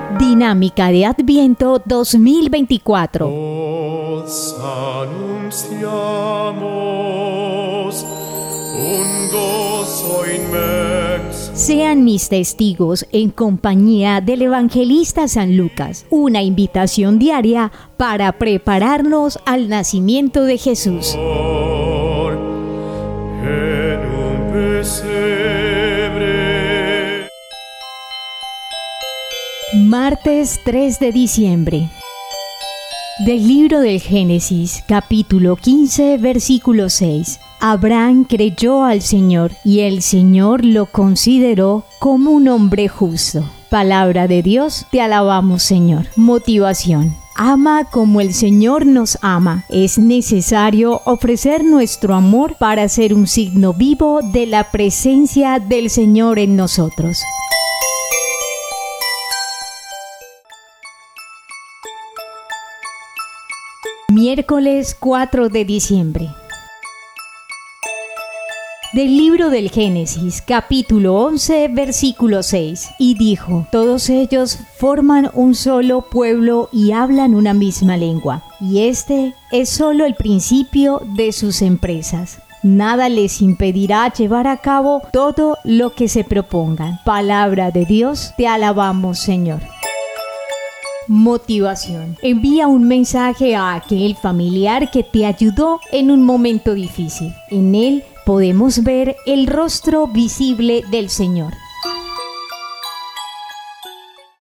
Dinámica de Adviento 2024. Os anunciamos un gozo inmenso. Sean mis testigos en compañía del evangelista San Lucas, una invitación diaria para prepararnos al nacimiento de Jesús. En un pesebre. Martes 3 de diciembre. Del libro del Génesis, capítulo 15, versículo 6. Abraham creyó al Señor y el Señor lo consideró como un hombre justo. Palabra de Dios, te alabamos, Señor. Motivación. Ama como el Señor nos ama. Es necesario ofrecer nuestro amor para ser un signo vivo de la presencia del Señor en nosotros. Miércoles 4 de diciembre. Del libro del Génesis, capítulo 11, versículo 6. Y dijo: todos ellos forman un solo pueblo y hablan una misma lengua. Y este es solo el principio de sus empresas. Nada les impedirá llevar a cabo todo lo que se propongan. Palabra de Dios, te alabamos, Señor. Motivación. Envía un mensaje a aquel familiar que te ayudó en un momento difícil. En él podemos ver el rostro visible del Señor.